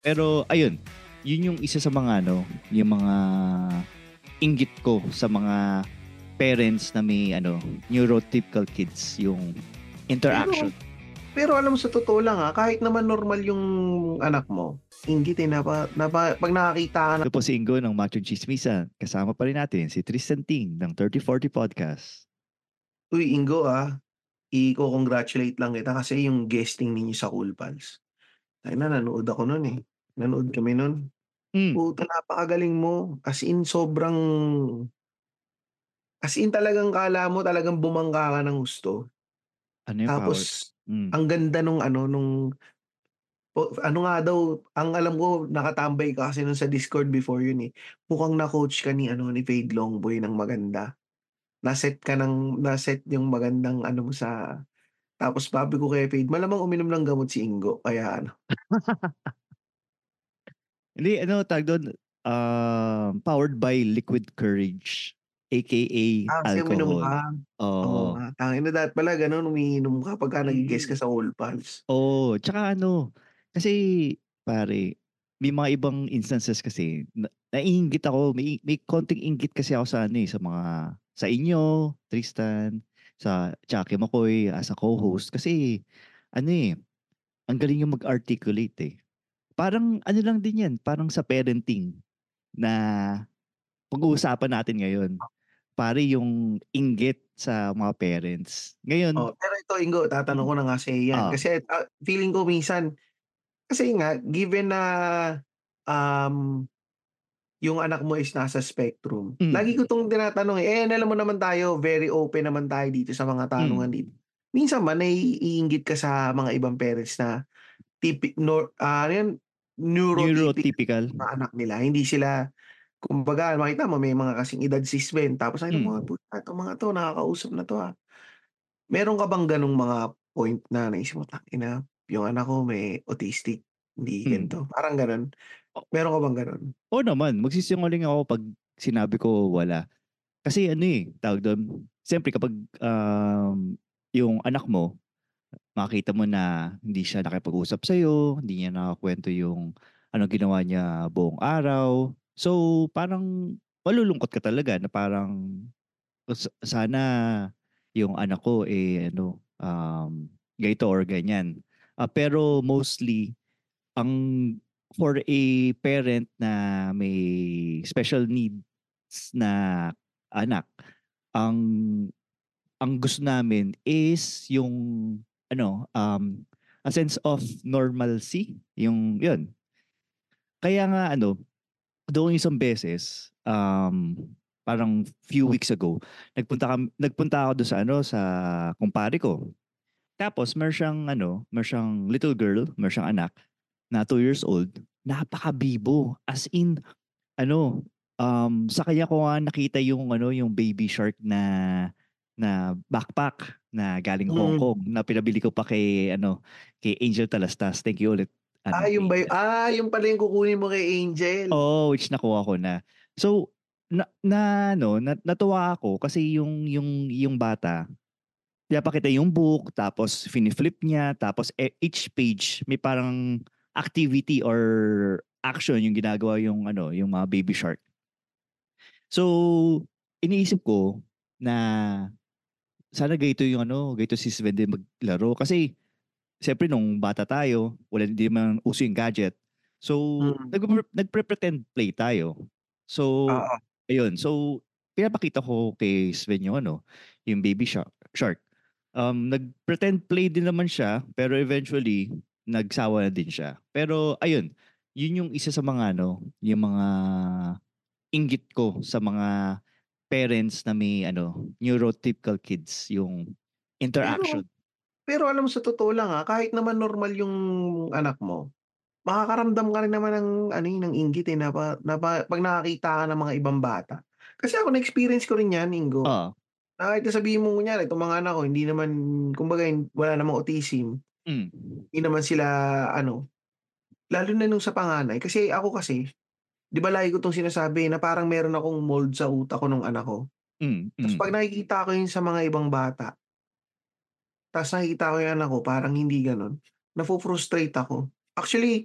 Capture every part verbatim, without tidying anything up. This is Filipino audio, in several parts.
Pero ayun, yun yung isa sa mga ano, yung mga inggit ko sa mga parents na may ano, neurotypical kids, yung Pero interaction. pero alam mo sa totoo lang, ah, kahit naman normal yung anak mo, inggit, eh, napa napa 'pag nakakita ka Ito ng po si Ingo ng Machong Chismisan. Kasama pa rin natin si Tristan Ting ng thirty forty Podcast. "Uy, Ingo, ah, iko-congratulate lang kita kasi yung guesting ninyo sa Cool Pals, tangina nanood ako nun, eh, nanood kami nun. Hmm, Puta napakagaling mo, as in sobrang as in talagang akala mo talagang bumangga ka ng husto. ano yung power? Tapos Hmm. ang ganda nung ano, nung po ano nga daw, ang alam ko nakatambay ka kasi nun sa Discord before yun, eh. Mukhang na-coach ka ni ano, ni Fade Longboy ng maganda. Na-set ka ng na-set yung magandang ano mo sa tapos sabi ko kay Fade, malamang uminom ng gamot si Ingo kaya ano Hindi, ano tawag doon, um, powered by Liquid Courage, aka ah, kasi uminom alcohol. ka. Oo Oo. nga, tangina dapat pala gano'n umiinom ka pagka nagge-guest ka Mm. sa All Pals. Oo, tsaka ano, kasi pare, may mga ibang instances kasi na naiinggit ako, may may konting inggit kasi ako sa ano, eh, sa mga sa inyo, Tristan, sa tsaka kay McCoy as a co-host kasi ano, eh, ang galing yung mag-articulate, eh. Parang ano lang din 'yan, parang sa parenting na pag-uusapan natin ngayon. Pare yung inggit sa mga parents. Ngayon, Oh, pero ito Ingo, tatanong hmm, ko na nga sa'yo 'yan ah, kasi, ah, feeling ko minsan kasi nga given na, um, yung anak mo is nasa spectrum, lagi hmm, ko 'tong tinatanong, eh, eh, alam mo naman tayo very open naman tayo dito sa mga hmm, tanungan dito. Minsan ba naiinggit ka sa mga ibang parents na tipi nor ah, ano yun, neurotypical neurotypical. yung mga anak nila, hindi sila kumbaga makita mo may mga kasing edad si Sven tapos ay mga Hmm, puta 'tong mga 'to nakakausap na 'to, ah. Meron ka bang gano'ng mga point na naisip mo, "Tangina, yung anak ko may autistic, hindi hmm. ganito." Parang gano'n? O Meron ka bang gano'n? oo naman, magsisinungaling ako 'pag sinabi ko wala. Kasi ano, eh, tawag dun, siyempre kapag, um, yung anak mo, makita mo na hindi siya nakipag-usap sa'yo, hindi niya nakakuwento yung anong ginawa niya buong araw. So, parang malulungkot ka talaga na parang sa sana yung anak ko, eh, ano, um, ganito or ganyan. Ah, pero mostly ang for a parent na may special needs na anak, ang ang gusto namin is yung ano, um, a sense of normalcy, yung yun. Kaya nga ano, doon isang beses, um, parang few weeks ago, nagpunta kam nagpunta ako dun sa ano, sa kumpare ko. Tapos meron siyang ano, meron siyang little girl, meron siyang anak na two years old. Napakabibo, as in ano, um, sa kanya ko nga nakita yung ano, yung Baby Shark na na backpack na galing Hong Mm. Kong na pinabili ko pa kay ano, kay Angel Talastas. Thank you ulit Ah, ano, yun ba yu Angel. ah, yun pala yung kukunin mo kay Angel. Oo, which nakuha ko na. So, na na ano, na natuwa ako kasi yung yung yung bata, pinapakita yung book, tapos fini-flip niya, tapos e each page may parang activity or action yung ginagawa yung ano, yung mga baby shark. So, iniisip ko na sana ganito yung ano, ganito si Sven din maglaro kasi siyempre nung bata tayo, wala hindi naman uso yung gadget. So, Mm, nagpe nagpre-pretend play tayo. So, oo. ayun. So, pinapakita ko kay Sven yung ano, yung baby shark shark. Um, nag-pretend play din naman siya, pero eventually nagsawa na din siya. Pero ayun, yun yung isa sa mga ano, yung mga inggit ko sa mga parents na may ano, neurotypical kids, yung Pero interaction. pero alam mo sa totoo lang, ah, kahit naman normal yung anak mo, makakaramdam ka rin naman ng ano, eh, ng inggit, eh, na pa na pa 'pag nakakita ka ng mga ibang bata. Kasi ako na-experience ko rin 'yan, Linggo. Oo. Na kahit na sabihin mong kunyari itong mga anak ko hindi naman kumbaga hin wala namang autism, Hmm. hindi naman sila ano, lalo na nung sa panganay kasi ako kasi 'di ba lagi ko 'tong sinasabi na parang meron akong mold sa utak ko nung anak ko. Hmm, Ta's 'pag hmm. nakikita ko yun sa mga ibang bata, ta's nakikita ko yung anak ko parang hindi gano'n, nafo-frustrate ako. Actually,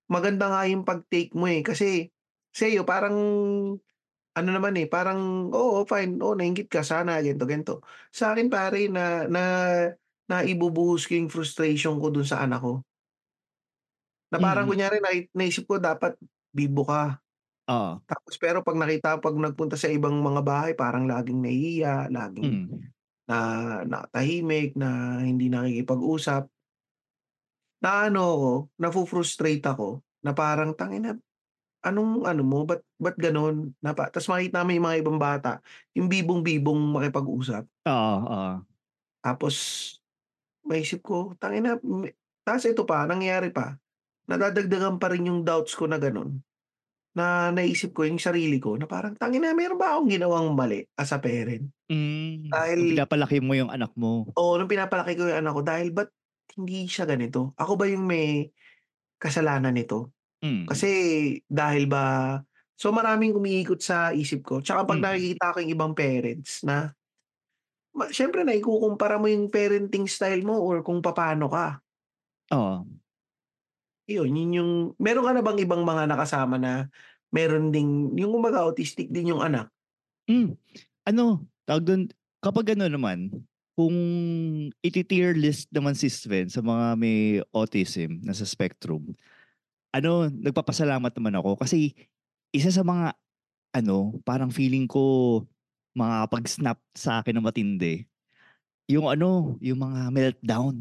maganda nga yung pag-take mo, eh, kasi sa'yo parang ano naman, eh, parang, oo, fine, oo, nainggit ka sana ganito, ganito. Sa'kin pare na na naibubuhos ko yung frustration ko dun sa anak ko. Na parang Mm, kunyari nai naisip ko dapat bibo ka, oo. tapos pero 'pag nakita 'pag nagpunta sa ibang mga bahay parang laging nahihiya, laging Hmm, na na tahimik, na hindi nakikipag-usap. Naano ako, nafu-frustrate ako na parang, "Tangina, anong ano mo, ba't ba't gano'n?" Na pa ta's makita mo yung mga ibang bata, yung bibong-bibong makipag-usap. oo, oo. Tapos maisip ko, tangina me ta's ito pa, nangyayari pa, nadadagdagan pa rin yung doubts ko na gano'n, na naisip ko yung sarili ko na parang, "Tangina, meron ba akong ginawang mali as a parent?" Hmm, nung Dahil pinapalaki mo yung anak mo. oo, nung pinapalaki ko yung anak ko, dahil ba't hindi siya ganito? Ako ba yung may kasalanan nito? Kasi Hmm, dahil ba so maraming umiikot sa isip ko, tsaka 'pag mm, nakikita ko yung ibang parents na ma siyempre naikukumpara mo yung parenting style mo or kung papaano ka. oo. Iyon, yun yung meron ka na bang ibang mga nakasama na meron ding yung kumbaga autistic din yung anak? Hmm, ano, tawag dun, kapag ano naman, kung iti-tier list naman si Sven sa mga may autism, nasa spectrum, ano, nagpapasalamat naman ako kasi isa sa mga ano, parang feeling ko makakapag-snap sa akin ng matindi, yung ano, yung mga meltdown.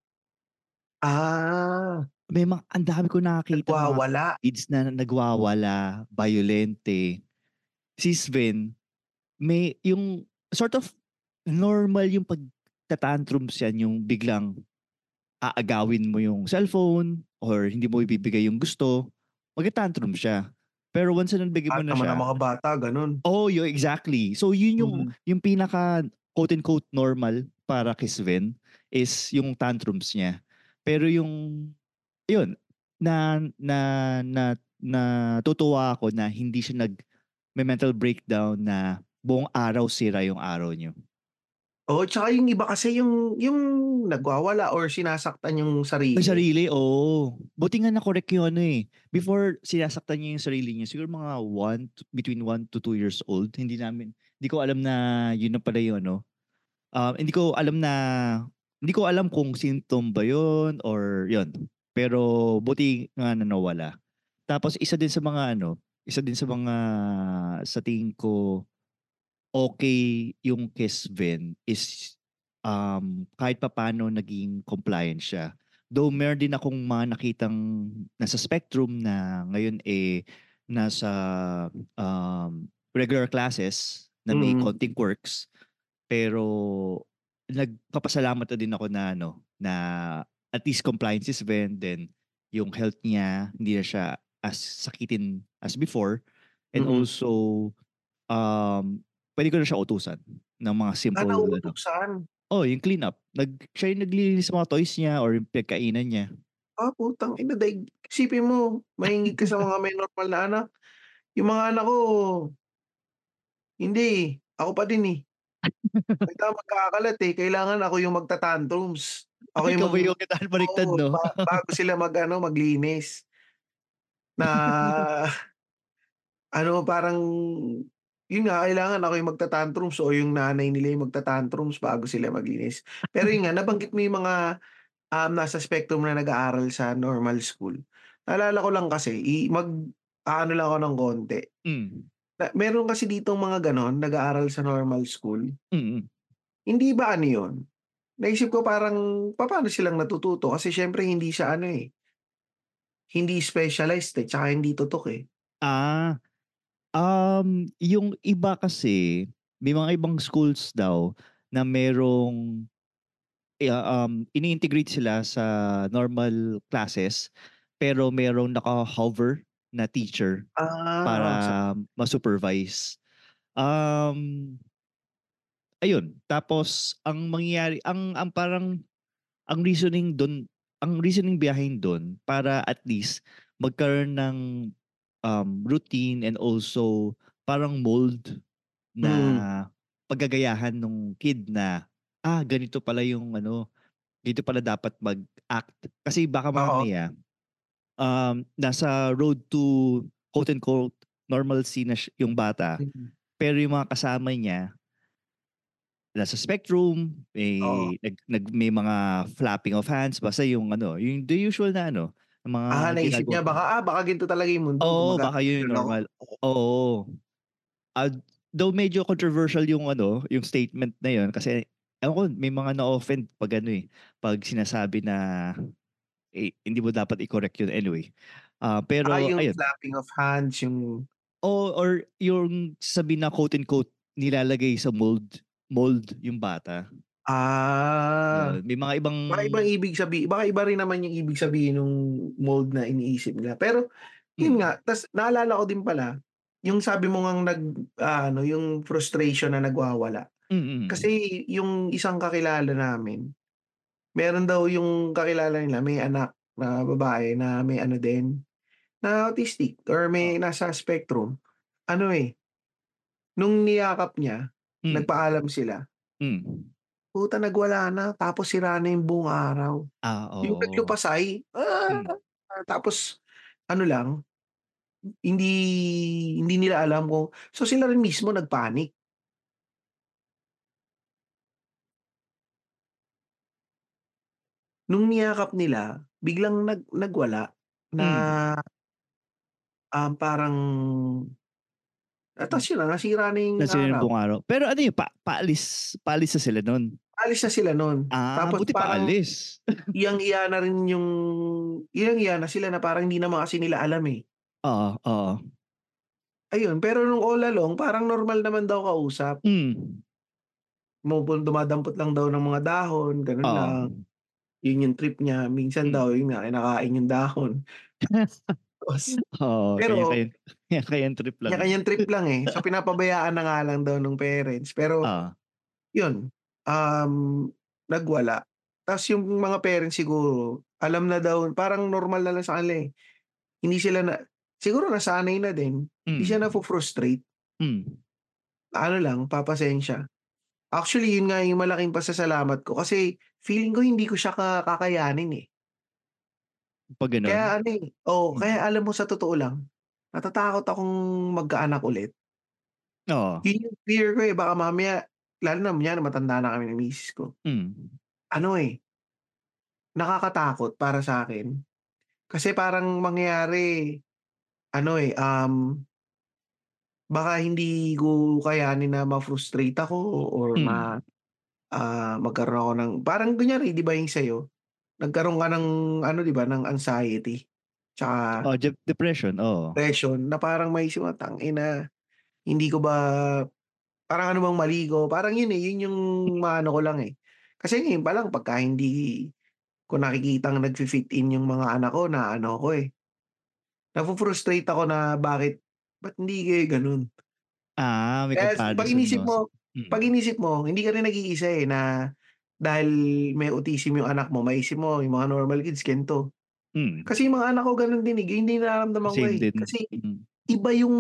Ah, May mga ang dami kong nakakitang mga nagwawala. kids na nagwawala, bayolente. Si Sven, may yung sort of normal yung pagta-tantrums yan, yung biglang aagawin mo yung cellphone or hindi mo ibibigay yung gusto, magta-tantrum siya. Pero once na nabigyan mo Lahat na naman ng siya, mga bata gano'n. oh, yo exactly. So yun yung Mm. yung pinaka quote unquote normal para kay Sven is yung tantrums niya. Pero yung yun, na na na natutuwa ako na hindi siya nag may mental breakdown na buong araw sira yung araw niyo. Oo, tsaka yung iba kasi yung yung nagwawala or sinasaktan yung Yung sarili. sarili, oo. Buti nga na-correct yung ano, eh. Before sinasaktan niya yung sarili niya, siguro mga one to between one to two years old, hindi namin hindi ko alam na yun na pala yung ano, um, hindi ko alam na hindi ko alam kung symptom ba yun or yun. Pero buti nga na nawala. Tapos isa din sa mga ano, isa din sa mga sa tingin ko okay yung Kisven is, um, kahit papaano naging compliant siya. Though meron din akong mga nakitang nasa spectrum na ngayon, eh, nasa, um, regular classes na may Mm. konting quirks, pero nagpapasalamat na din ako na ano, na at least compliant si Sven, then yung health niya hindi na siya as sakitin as before, and Mm. also Um, puwede ko na siya utusan ng mga Ah, simple ano, nauutusan. oh, yung cleanup. Nag siya yung naglilinis ng mga toys niya or yung pinagkainan niya. Ah, putang ina daig isipin mo mahilig ka sa mga may normal na anak. Yung mga anak ko hindi, eh, ako pa din, eh. Kaya magkakalat, eh, kailangan ako yung magta-tantrums. Ako Ay, yung ikaw mag ba yung kinakabaliktad baliktad oo, 'no? ba bago sila mag-ano, maglinis na ano, parang yun nga, kailangan ako yung magta-tantrums o yung nanay nila yung magta-tantrums bago sila maglinis. Pero yun nga, nabanggit mo yung mga, um, nasa spectrum na nag-aaral sa normal school. Naalala ko lang kasi i mag-aano lang ako ng konti. Hmm, Na meron kasi ditong mga gano'n, nag-aaral sa normal school. mm. Hindi ba ano yun, naisip ko parang papaano silang natututo kasi siyempre hindi siya ano, eh, hindi specialized, eh, tsaka hindi tutok, eh. Ah, um, yung iba kasi may mga ibang schools daw na merong, eh, um, ini-integrate sila sa normal classes, pero merong naka-hover na teacher Ah, para oo, sa ma-supervise. Um Ayun, tapos ang mangyayari ang ang parang ang reasoning dun ang reasoning behind dun para at least magkaroon ng, um, routine and also parang mold na mm. paggagayahan nung kid na, ah, ganito pala yung ano, ganito pala dapat mag-act. Kasi baka Oo, mamaya um, nasa road to quote unquote normalcy na siya yung bata, Mm. pero yung mga kasama niya nasa spectrum, Oo. may nag nag may mga flapping of hands, basta yung ano, yung the usual na ano, mga Ah, naisip ginagawa niya baka, ah, baka ganito talaga yung mundo oo, kumbaga baka yun yung niloloko. normal. Oo. Ah, though medyo controversial yung ano, yung statement na yun kasi ewan ko may mga na-offend 'pag ano, eh, 'pag sinasabi na, eh, hindi mo dapat i-correct yun anyway. Ah, Ah, pero yung ayun. flapping of hands, yung Oo, or yung sabihin na quote unquote nilalagay sa mold mold yung bata. ah, Yun, may mga ibang baka ibang ibig sabi baka iba rin naman yung ibig sabihin nung mold na iniisip nila. Pero yun hmm, nga, tas naalala ko din pala, yung sabi mo ngang nag ah, ano, yung frustration na nagwawala. mm. Kasi yung isang kakilala namin, meron daw yung kakilala nila may anak na babae na may ano din, na autistic or Oh, may nasa spectrum. Ano, eh, nung niyakap niya, hmm, nagpaalam sila, hmm. puta nagwala na tapos sira na yung buong araw. Ah, Yung oo. naglupasay, ah, Hmm, tapos ano lang, hindi hindi nila alam kung so sila rin mismo nag-panic. Nung niyakap nila, biglang nag nagwala na, hmm. um, parang ah, ta's yun na nasira na yung Nasira yung araw. buong araw. Pero ano yun, pa paalis paalis na sila nun? Alis na sila nun, Ah, tapos buti parang paalis. iyang-iya na rin yung iyang-iya na sila na parang hindi naman kasi nila alam, eh. Oo, oo. Ayun, pero nung all along parang normal naman daw kausap. Hmm, Pumupun dumadampot lang daw ng mga dahon, gano'n oo. lang. Yun yung trip niya. Minsan Hmm. daw yun nga kinakain yung dahon. Tapos Oo, pero kanya-kanyang kanya-kanyang trip lang, eh. kanya-kanyang trip lang, eh. So pinapabayaan na nga lang daw nung parents. Pero Oo, yun, um, nagwala. Ta's yung mga parents siguro alam na daw parang normal na lang sa kanila, eh. Hindi sila na siguro nasanay na din. Hindi siya hmm, nafo-frustrate. hmm. Ano lang, papasensya. Actually, yun nga yung malaking pasasalamat ko kasi feeling ko hindi ko siya ka kakayanin, eh. 'Pag gano'n? Kaya ano, eh oo, Hmm, kaya alam mo sa totoo lang, natatakot akong magkaanak ulit. oo, Yun yung fear ko, eh, baka mamaya lalo na kunyari matanda na kami ng misis ko. hmm, Ano, eh, nakakatakot para sa'kin. Kasi parang mangyayari ano, eh, um, baka hindi ko kayanin na ma-frustrate ako or ma hmm. ah, magkaroon ako ng parang kunyari 'di ba yung sa'yo, nagkaroon ka ng ano 'di ba, ng anxiety tsaka Oh, dep depression, oo. depression na parang maisip mo, "Tangina, hindi ko ba parang ano bang mali ko?" Parang yun, eh, yun yung maano ko lang, eh. Kasi ngayon pa lang pagka hindi ko nakikitang nagfi-fit in yung mga anak ko naaano ako, eh, nafo-frustrate ako na bakit ba't hindi kayo gano'n? Ah, may Kaya 'pag comparison inisip 'no? mo Mm, 'pag inisip mo hindi ka rin nag-iisa, eh, na dahil may autism yung anak mo maisip mo yung mga normal kids ganito. hmm. Kasi yung mga anak ko gano'n din, eh, hindi nararamdaman ko, Same eh. din, Kasi mm. iba yung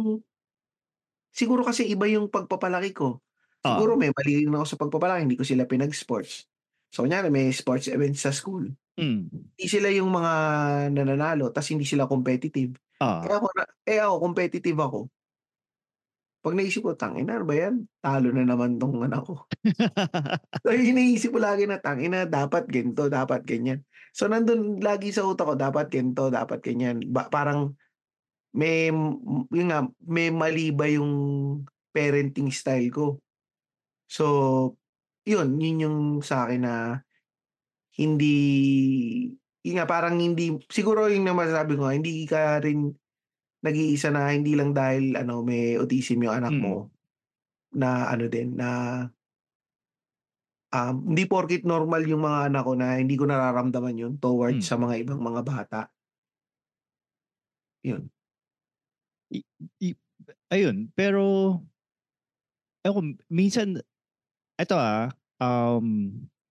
siguro kasi iba yung pagpapalaki ko. Oo, Siguro may mali rin ako sa pagpapalaki, hindi ko sila pinag-sports. So, kunyari may sports events sa school, hmm, hindi sila yung mga nananalo ta's hindi sila competitive. Eh, oo. ako na eh, ako competitive ako. 'Pag naisip ko, "Tangina, ano ba 'yan, talo na naman 'tong anak ko." So, iniisip ko lagi na, "Tangina, dapat ganito, dapat ganyan." So, nandun lagi sa utak ko, dapat ganito, dapat ganyan. Ba parang may m yun nga, may mali ba yung parenting style ko. So, yun, yun yung sa'kin na hindi yun nga, parang hindi siguro yun ang masasabi ko nga, hindi ka rin nag-iisa na hindi lang dahil ano, may autism yung anak mo Mm, na ano din, na Um, hindi porket normal yung mga anak ko na hindi ko nararamdaman yun towards sa hmm. mga ibang mga bata, yun. I i ayun, pero ewan ko minsan eto, ah, um,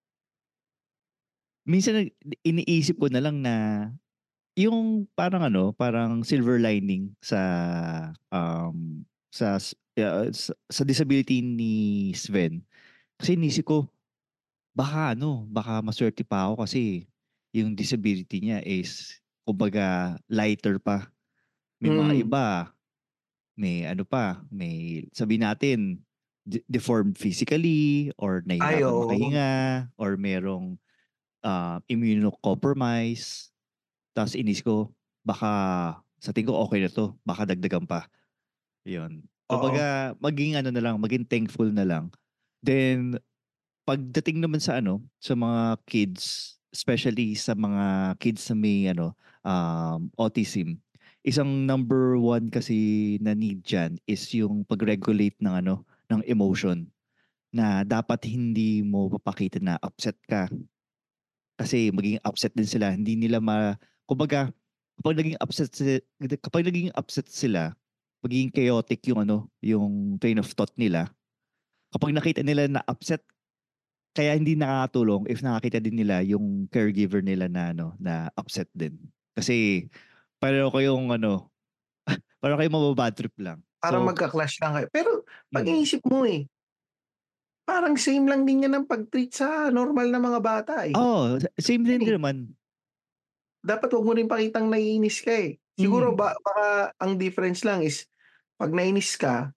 minsan nag iniisip ko na lang na yung parang ano, parang silver lining sa, um, sa s ah, sa sa disability ni Sven. Kasi iniisip ko, baka ano, baka masuwerte pa ako kasi yung disability niya is kumbaga lighter pa. May mga Mm. iba, may ano pa, may sabihin natin de deformed physically or Ay, nahihirapan oo. makahinga or merong, ah, immunocompromise. Ta's inisip ko, baka sa tingin ko okey na 'to, baka dagdagan pa, 'yun. Oo. Kumbaga maging ano na lang, maging thankful na lang. Then pagdating naman sa ano, sa mga kids, especially sa mga kids na may ano, um, autism, isang number one kasi na need diyan is yung pag-regulate ng ano, ng emotion, na dapat hindi mo papakita na upset ka. Kasi magiging upset din sila, hindi nila ma kumbaga kapag naging upset si kapag naging upset sila, magiging chaotic yung ano, yung train of thought nila. Kapag nakita nila na upset, kaya hindi nakakatulong if nakakita din nila yung caregiver nila na ano, na upset din. Kasi pareho kayong ano, pareho kayong maba-bad trip lang. Parang So magka-clash lang kayo. Pero 'pag hmm, inisip mo, eh, parang same lang din 'yan ng pag-treat sa normal na mga bata, eh. oo, same din Yan, din eh. naman. Dapat 'wag mo rin pakitang naiinis ka, eh. Siguro Hmm, ba baka ang difference lang is 'pag nainis ka,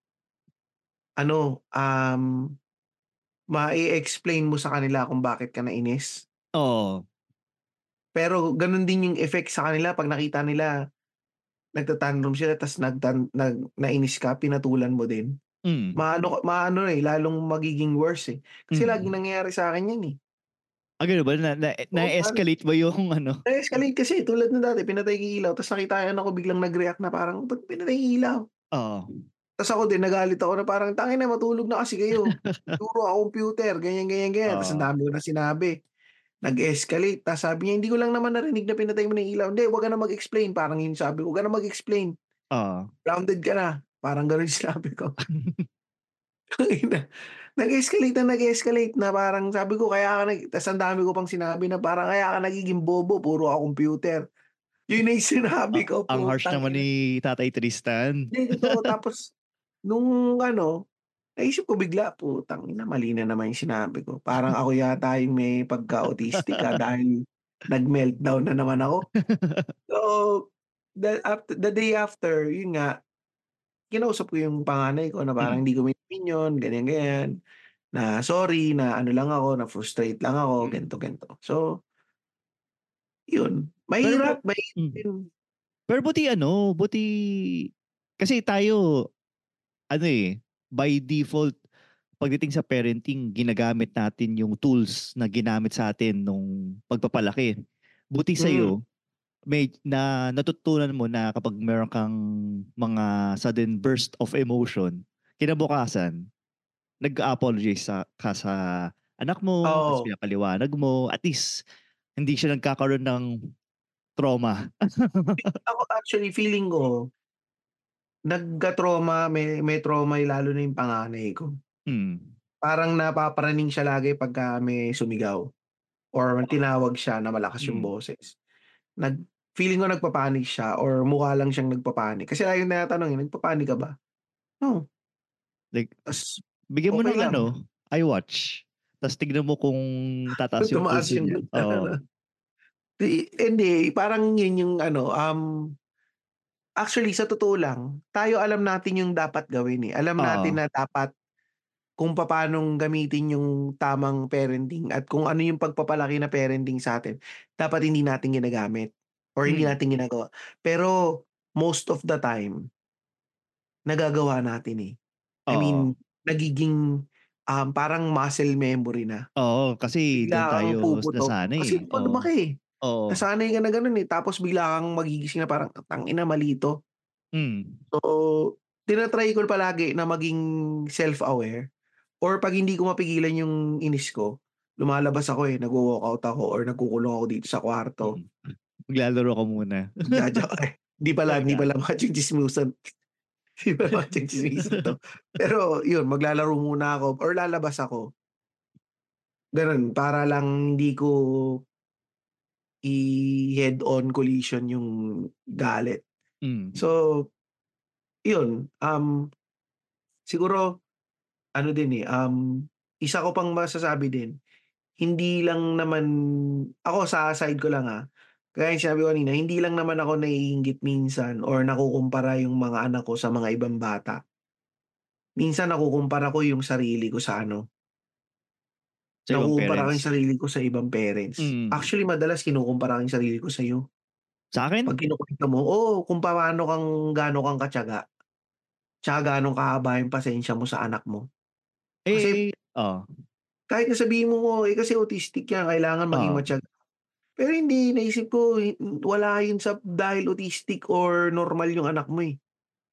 ano, um, mai-explain mo sa kanila kung bakit ka nainis. oo, Pero gano'n din yung effect sa kanila 'pag nakita nila nagta-tantrum sila ta's nagtan nag nainis ka, pinatulan mo din. hmm, Maano ka maano, eh, lalong magiging worse, eh. Kasi laging mm. nangyayari sa'kin 'yan, eh. Ah, gano'n ba na na Oo, pare. na-escalate ba yung ano? Na-escalate kasi tulad ng dati pinatay ko yung ilaw ta's nakita yung anak ko biglang nag-react na parang, "Ba't pinatay yung ilaw?" Oo. Ta's ako din nagalit ako na parang, "Tangina matulog na kasi kayo. Turo ako computer, ganyan, ganyan, ganyan." Ta's ang Oo, dami ko ng sinabi. Nag-escalate ta's sabi niya, "Hindi ko lang naman narinig na pinatay mo na yung ilaw." "Hindi, 'wag ka na mag-explain." Parang yun sabi ko, "Wag ka na mag-explain. oo. Grounded ka na." Parang gano'n yung sinabi ko. Tangina, nag-escalate na nag-escalate na parang sabi ko, "Kaya ka nag" ta's ang dami ko pang sinabi na parang, "Kaya ka nagiging bobo, puro ka computer." Yun na yung sinabi Ah, ko, ang harsh putang naman ina. ni Tatay Tristan. Hindi, totoo. Tapos nung ano, naisip ko bigla, putang ina mali na naman yung sinabi ko. Parang ako yata yung may pagka-autistic, ah, dahil nag-meltdown na naman ako. So, the after the day after, yun nga, kinausap ko yung panganay ko na parang Hmm, hindi ko main opinyon, ganyan, ganyan, na sorry, na ano lang ako, na-frustrate lang ako, hmm. ganito, ganito. So, yun, Pero bu mahirap, mahirap hmm. din. Pero buti ano, buti kasi tayo ano, eh, by default pagdating sa parenting ginagamit natin yung tools na ginamit sa'tin nung pagpapalaki. Buti Hmm, sa'yo may na natutunan mo na kapag meron kang mga sudden burst of emotion, kinabukasan nag-a-apologize sa ka sa anak mo, ta's oo. pinapaliwanag mo, at least hindi siya nagkakaroon ng trauma. Ako actually feeling ko nagka-trauma, may may trauma eh, lalo na yung panganay ko. Hmm, Parang napaparaning siya lagi pagka may sumigaw or tinawag siya na malakas yung hmm. boses. Nag feeling ko nagpa-panic siya or mukha lang siyang nagpa-panic. Kasi laging tinatanong, eh, "Nagpa-panic ka ba?" "No." Like Ta's, bigyan mo "Okey ng lang." ano, iWatch, ta's tignan mo kung tataas yung Tumaas pulso yung niya, oo. Di hindi, parang yun yung ano, um, actually sa totoo lang, tayo alam natin yung dapat gawin, eh. Alam natin Oo, na dapat kung papaanong gamitin yung tamang parenting at kung ano yung pagpapalaki na parenting sa'tin, dapat hindi natin ginagamit or hindi hmm, natin ginagawa. Pero most of the time, nagagawa natin, eh. I oo. mean, nagiging, um, parang muscle memory na. Oo, kasi dun Bigla kang tayo puputok kasi nasanay, dun ka oo. lumaki, eh. Oo, Nasanay ka na gano'n, eh, tapos bigla kang magigising na parang, "Tangina mali 'to." hmm, So, tina-try ko palagi na maging self-aware or 'pag hindi ko mapigilan yung inis ko, lumalabas ako, eh, nagwo-walkout ako or nagkukulong ako dito sa kwarto. mm. Maglalaro ka muna. Nagja ay hindi pala hindi Teka, pala matsi-tsismisan hindi pala matsi-tsismisan 'to. Pero yun, maglalaro muna ako or lalabas ako, gano'n. Para lang hindi ko i-head on collision yung galit. hmm, So, yun, um, siguro ano din, eh, um, isa ko pang masasabi din, hindi lang naman ako sa side ko lang, ah, Kagaya ng sinabi ko kanina, hindi lang naman ako naiinggit minsan or nakukumpara yung mga anak ko sa mga ibang bata. Minsan nakukumpara ko yung sarili ko sa ano, Sa ibang nakukumpara ko yung parents. sarili ko sa ibang parents. Mm. Actually, madalas kinukumpara ko yung sarili ko sa'yo. Sa'kin? 'Pag kinukuwento mo, oo, kung paano kang gaano kang katiyaga, tsaka gaano kahaba yung pasensya mo sa anak mo. Kasi Eh oo, kahit na sabihin mo, eh, kasi autistic yan kailangan maging oo. matiyaga. Pero hindi, naisip ko hi wala yun sa dahil autistic or normal yung anak mo, eh.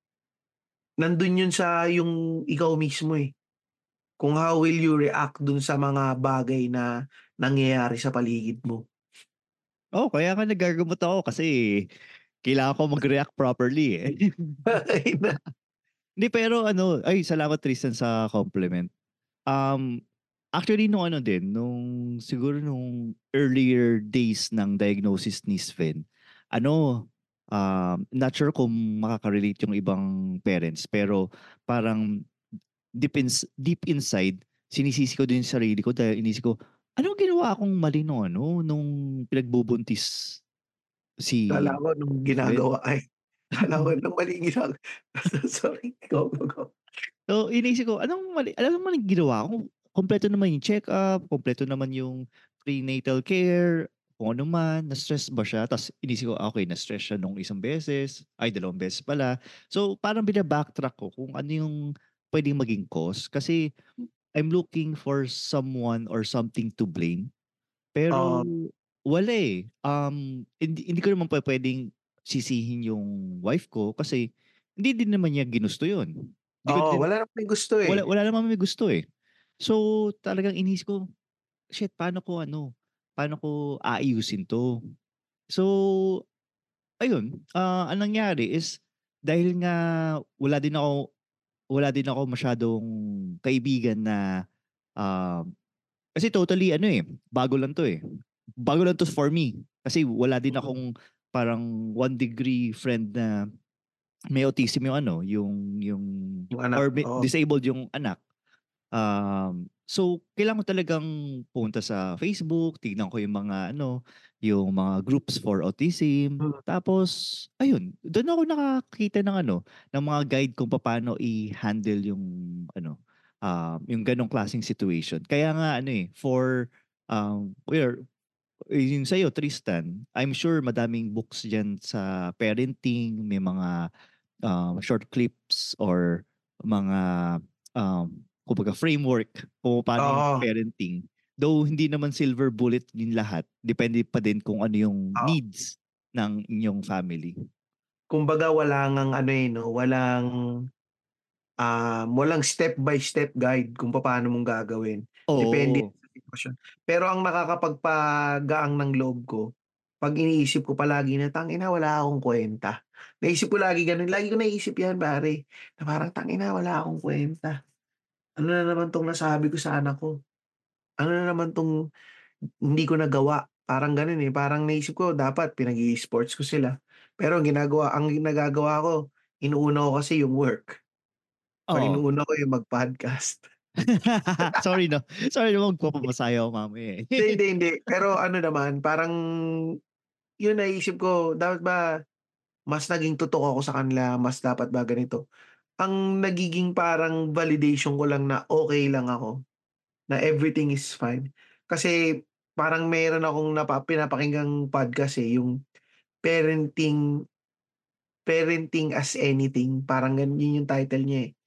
Nandun yun sa yung ikaw mismo, eh, kung how will you react dun sa mga bagay na nangyayari sa paligid mo. Oo, kaya nga nagagamot ako kasi kailangan ko mag-react properly, eh. Ay na Hindi, pero ano, ay salamat Tristan sa compliment. Um, Actually nung ano din, nung siguro nung earlier days ng diagnosis ni Sven, ano, um, not sure kung makaka-relate yung ibang parents, pero parang deep ins deep inside, sinisisi ko din yung sarili ko dahil inisip ko, anong ginawa akong mali nung ano, nung pinagbubuntis akala si ko nung Sven? ginagawa ay akala ko nung maling ginag sorry, go, go, go. So, iniisip ko, anong mali anong maling ginawa ko? Kumpleto naman yung check-up, kumpleto naman yung prenatal care, kung ano man, na-stress ba siya? Ta's inisip ko, ah, okey, na-stress siya nung isang beses, ay dalawang beses pala. So, parang bina-backtrack ko kung ano yung puwedeng maging cause kasi I'm looking for someone or something to blame. Pero Oo, wala, eh. Um, hindi hindi ko naman pupuwedeng sisihin yung wife ko kasi hindi din naman niya ginusto yun. Hindi ko oo, din wala namang gusto, wala eh. wala namang may gusto, eh. So, talagang iniisip ko, "Shit, paano ko ano, paano ko aayusin 'to?" So, ayun, ah, ang nangyari is dahil nga wala din ako wala din ako masyadong kaibigan na, um, kasi totally ano, eh, bago lang 'to, eh. Bago lang 'to for me. Kasi wala din Mm, akong parang one degree friend na may autism yung ano, yung yung yung anak, or may oo. disabled yung anak. Um, so kailangan ko talagang pumunta sa Facebook, tignan ko yung mga ano, yung mga groups for autism. Hmm, Tapos ayun, dun ako nakakita ng ano, ng mga guide kung papaano i-handle yung ano, um, yung ganong klaseng situation. Kaya nga ano, eh, for, um, where yung sa'yo Tristan, I'm sure madaming books diyan sa parenting, may mga um, short clips or mga um, kumbaga framework kung paano yung oo, parenting. Though hindi naman silver bullet din lahat, depende pa din kung ano yung oo. needs ng inyong family. Kumbaga wala ngang ano, eh, 'no, walang, um, walang step by step guide kung papaano mong gagawin. Depende Oo, sa sitwasyon. Pero ang nakakapagpagaang ng loob ko, 'pag iniisip ko palagi na, "Tangina wala akong kuwenta." Naisip ko lagi gano'n, lagi ko naiisip 'yan pare, na parang, "Tangina wala akong kuwenta. Ano na naman 'tong nasabi ko sa anak ko? Ano na naman 'tong hindi ko nagawa?" Parang gano'n, eh, parang naisip ko dapat pinag-i-sports ko sila. Pero ang ginagawa ang nagagawa ko, inuuna ko kasi yung work. Or oo. inuuna ko yung mag-podcast. Sorry 'no, sorry naman magpapamasahe ako mamaya, Hindi, eh. hindi, hindi. Pero ano naman, parang yun naisip ko, dapat ba mas naging tutok ako sa kanila, mas dapat ba ganito. Ang nagiging parang validation ko lang na okey lang ako, na everything is fine. Kasi parang meron akong napa pinapakinggang podcast, eh, yung parenting parenting as anything, parang gan yun yung title niya, eh.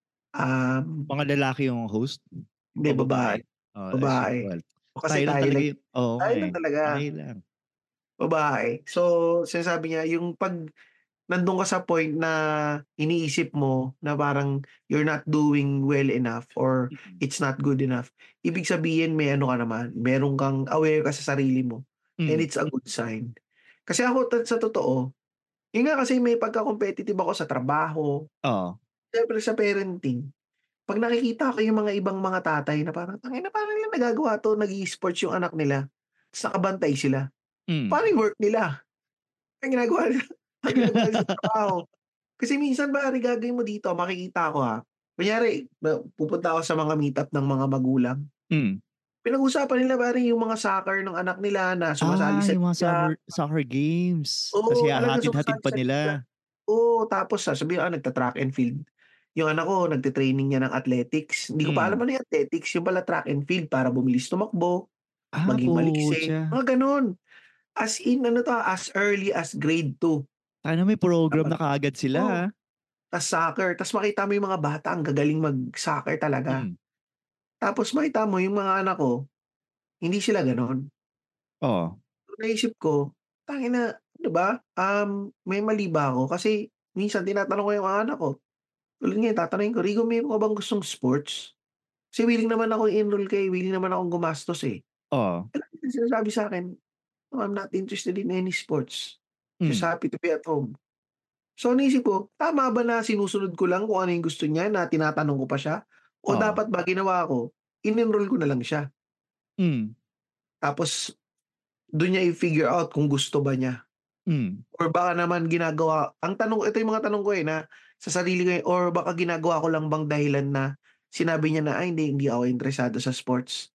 Um, Mga lalaki yung host Hindi o babae, babae? Oo, ay shit, babae. well, Kasi tayo lang tayo talaga lang yung oo nga, tayo lang eh, talaga. tayo lang. Babae. So, sinasabi niya yung 'pag nandun ka sa point na iniisip mo na parang you're not doing well enough or Mm. it's not good enough, ibig sabihin may ano ka naman, meron kang aware ka sa sarili mo and Mm, it's a good sign. Kasi ako ta sa totoo, yun nga kasi may pagka-competitive ako sa trabaho, oo. siyempre sa parenting. 'Pag nakikita ko yung mga ibang mga tatay na parang, "Tangina paano nila nagagawa 'to, nag-i-sports yung anak nila, ta's nakabantay sila. Hmm, Paano yung work nila?" Ang ginagawa nila ang ginagawa nila sa trabaho. Kasi minsan pare gagawin mo dito makikita ko, ha, kunyari na pupunta ako sa mga meet-up ng mga magulang, hmm. Pinag-usapan nila pare yung mga soccer ng anak nila na sumasali Ah, sa yung mga liga. summer soccer games. Tas Oo, talagang ihahatid-hatid sumasali pa sa liga. nila. Oo, tapos sasabihin, ah, nagta-track and field. Yung anak ko nagte-training niya ng athletics. Hindi ko pa alam Hmm. ano yung athletics, yung pala track and field para bumilis tumakbo, Ah, maging maliksi, putya. mga gano'n. As in ano 'to, ah, as early as grade two. Sana may program Tapos na kaagad sila, oo, ah. tas soccer, tas makita mo yung mga bata ang gagaling mag-soccer talaga. Hmm. Tapos makita mo yung mga anak ko, hindi sila gano'n. Oo. Naisip ko, tangina, 'di ba, um, may mali ba ako? Kasi minsan tinatanong ko yung mga anak ko, tulad ngayon tatanungin ko, "Rigo, meron ka bang gustong sports?" Kasi willing naman akong i-enroll ka, eh, willing naman akong gumastos, eh. Oo. Eh, lagi niyang sinasabi sa'kin, "No, I'm not interested in any sports. Just Hmm. happy to be at home." So, naisip ko, tama ba na sinusunod ko lang kung ano yung gusto niya na tinatanong ko pa siya? O Oo. dapat ba ginawa ko, in-enroll ko na lang siya? Hmm. Tapos dun niya i-figure out kung gusto ba niya. Hmm. Or baka naman ginagawa ang tanong ito yung mga tanong ko, eh, na sa sarili ko, eh, or baka ginagawa ko lang bang dahilan na sinabi niya na, "Ay hindi, hindi ako interesado sa sports."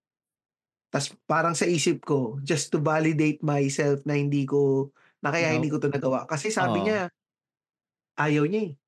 Tas parang sa isip ko, just to validate myself na hindi ko na kaya Ikaw hindi ko 'to nagawa, kasi sabi oo. niya ayaw niya, eh.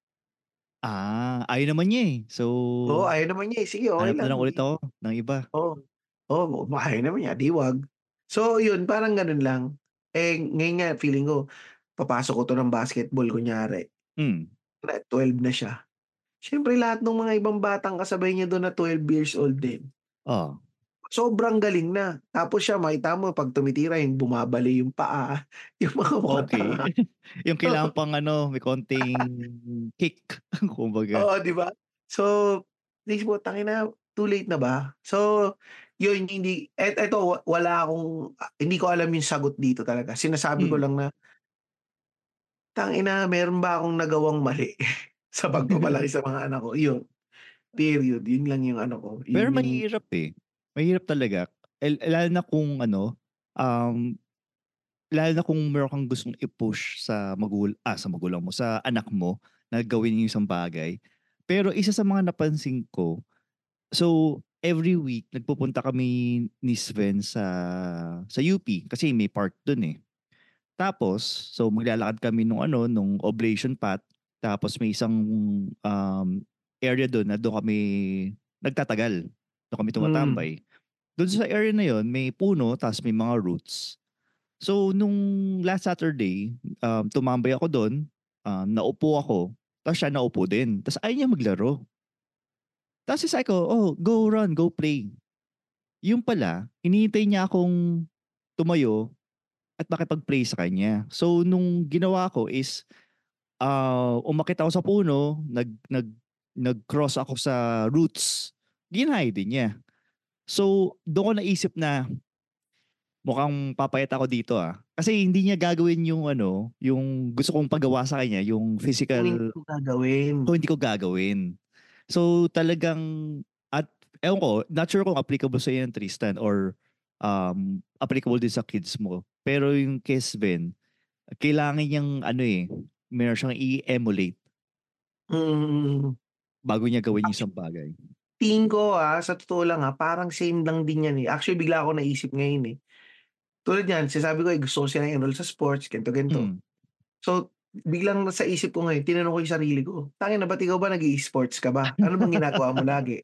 Ah, ayaw naman niya, eh. So, Oo, ayaw naman niya, eh. Sige, okey hanap na lang, lang ulit di ako ng iba. oo. Oo, kung ayaw naman niya, 'di 'wag. So yun, parang ganun lang. Eh, ngayon nga feeling ko papasok ko 'to ng basketball kunyari, Hmm. na twelve na siya. Siyempre lahat nung mga ibang batang kasabay niya dun na twelve years old din, Oo. sobrang galing na. Tapos siya makita mo 'pag tumitira yung bumabali yung paa, yung mga bata nga. Okey. Yung kailangan pang ano, may konting kick kumbaga. Oo, 'di ba? So, naisip ko, tangina, too late na ba? So, yun hindi et eto wa wala akong ah, hindi ko alam yung sagot dito talaga. Sinasabi ko Hmm. lang na, tangina, meron ba akong nagawang mali sa pagpapalaki sa mga anak ko? Yun, period. Yun lang yung ano ko, Pero yun yung mahirap, eh. Mahirap talaga. El lalo na kung ano, um, lalo na kung meron kang gustong i-push sa magul ah, sa magulang mo, sa anak mo na gawin yung isang bagay. Pero isa sa mga napansin ko, so every week nagpupunta kami ni Sven sa sa U P kasi may park dun, eh. Tapos, so maglalakad kami nung ano, nung Oblation Path, tapos may isang, um, area dun na dun kami nagtatagal, dun kami hmm, tumatambay. Dun sa area na yun may puno ta's may mga roots. So nung last Saturday, um, tumambay ako dun, um, naupo ako, ta's siya naupo din, ta's ayaw niya maglaro. Tapos sabi ko, "Oh, go run, go play." Yun pala, hinihintay niya akong tumayo at makipag-play sa kanya. So nung ginawa ko is, ah, umakyat ako sa puno, nag nag nag-cross ako sa roots, ginaya din niya. So dun ko naisip na mukhang papayat ako dito, ah. Kasi hindi niya gagawin yung ano, yung gusto kong pagawa sa kanya, yung kung hindi physical ko gagawin. kung hindi ko gagawin. So talagang at ewan ko, not sure kung applicable sa'yo yan Tristan or, um, applicable din sa kids mo. Pero yung kay Sven, kailangan niyang ano, eh, meron siyang i-emulate Mm, mm, mm. bago niya gawin yung isang Actually, bagay. tingin ko, ah, sa totoo lang, ah, parang same lang din yan, eh. Actually, bigla akong naisip ngayon, eh. Tulad niyan, sinasabi ko, eh, gusto ko silang enroll sa sports, ganito, ganito. Hmm. So, biglang nasa isip ko ngayon, tinanong ko yung sarili ko, "Tangina, ba't ikaw ba nag-i-sports ka ba? Ano bang ginagawa mo lagi?"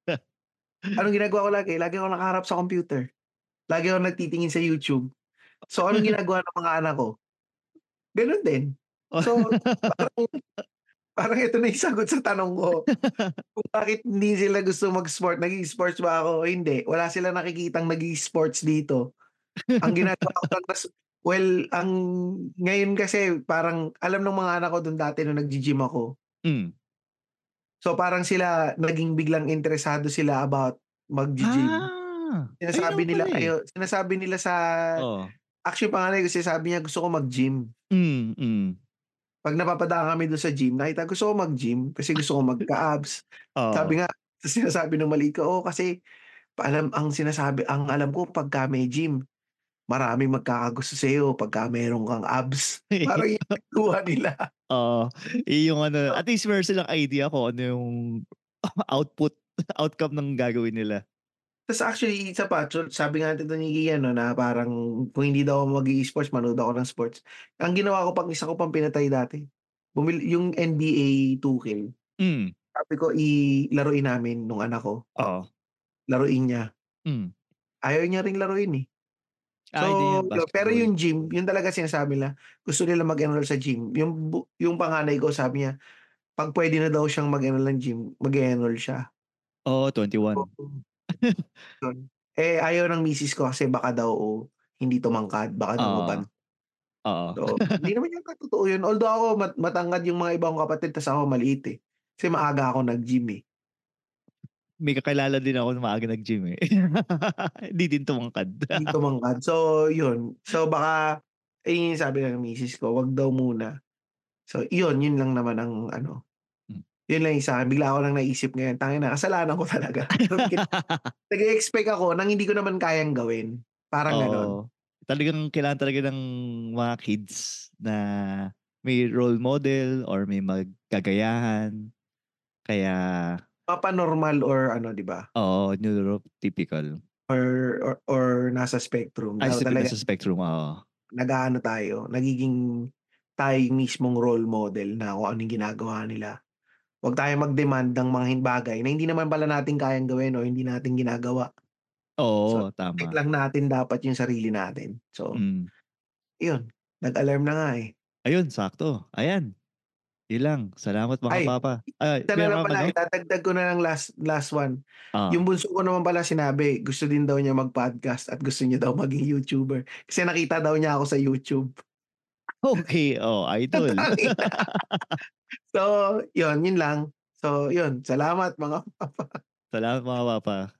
Anong ginagawa ko lagi? Lagi akong nakaharap sa computer, lagi akong nagtitingin sa YouTube. So, anong ginagawa ng mga anak ko? Gano'n din. So, parang parang ito na yung sagot sa tanong ko, kung bakit hindi sila gusto mag-sport, nag-i-sports ba ako? Hindi, wala silang nakikitang nag-i-sports dito. Ang ginagawa ko lang tas well, ang ngayon kasi parang alam ng mga anak ko dun dati nung naggi-gym ako. Hmm. So, parang sila naging biglang interesado sila about maggi-gym. Ah, ayun Sinasabi naman nila pala, eh. ayo sinasabi nila sa Oo. actually panganay ko sinasabi niya gusto ko mag-gym. Hmm, hmm. 'Pag napapadaan kami dun sa gym nakita gusto ko mag-gym kasi gusto ko magka-abs. Oo. Sabi nga sinasabi ng maliit ko, "Oo, kasi paalam ang sinasabi ang alam ko pagka may gym, maraming magkakagusto sa'yo pagka meron kang abs." Parang yun yung kuha nila. Oo, eh, yung ano, at least meron silang idea kung ano yung output, outcome ng gagawin nila. Tas actually isa pa, tsul sabi nga nito ni Ian 'no, na parang kung hindi daw ako mag-i-sports, manood ako ng sports. Ang ginawa ko pang isa ko pang pinatay dati, bumili yung N B A two K. Hmm. Sabi ko i laruin namin nung anak ko. Oo. Laruin niya. Hmm. Ayaw niya ring laruin, eh. Ah, hindi niya So, yun, pero basketball. yung gym, yun talaga sinasabi nila, gusto nila mag-enroll sa gym. Yung bu yung panganay ko sabi niya, 'pag puwede na daw siyang mag-enroll ng gym, mag-e-enroll siya. Oo, twenty-one. Oo. Yun. Eh, ayaw ng misis ko kasi baka daw hindi tumangkad, baka Oo. nanguban. Oo. So, hindi naman yata totoo yun. Although ako mat matangkad yung mga iba kong kapatid tas ako maliit, eh. Kasi maaga ako nag-gym, eh. May kakilala din ako na maaga nag-gym, eh. Hindi din tumangkad. Hindi tumangkad. So, yun. So, baka ayun yung sabi ng misis ko, wag daw muna. So, yun, yun lang naman ang ano, Hmm. yun lang yung sa'kin. Bigla ko lang naisip ngayon, tangina kasalanan ko talaga. Nag-e-expect ako ng hindi ko naman kayang gawin, parang gano'n. Oo. Talagang kailangan talaga ng mga kids na may role model or may mag kagayahan. Kaya Papa-normal or ano, 'di ba? Oo, neurotypical. Or or or nasa spectrum. Ay, Dapat sabi talaga nasa spectrum, oo. nag-aano tayo, nagiging tayo yung mismong role model na kung ano yung ginagawa nila. Wag tayong mag-demand ng mga hin bagay na hindi naman pala natin kayang gawin o hindi natin ginagawa. So, Oo, i-respect tama. lang natin dapat yung sarili natin. So, Hmm. iyon, nag-alarm na nga, eh. Ayun, sakto. Ayan, yun lang. Salamat mga Ay, papa. Ay, isa na meron lang kang pala, ano? idadagdag ko na lang last last one. Yung Oo. bunso ko naman pala sinabi, gusto din daw niya mag-podcast at gusto niya daw maging YouTuber. Kasi nakita daw niya ako sa YouTube. Okey, oh, idol. Tangina. So, yun, yun lang. So, yun, salamat mga papa. Salamat mga papa.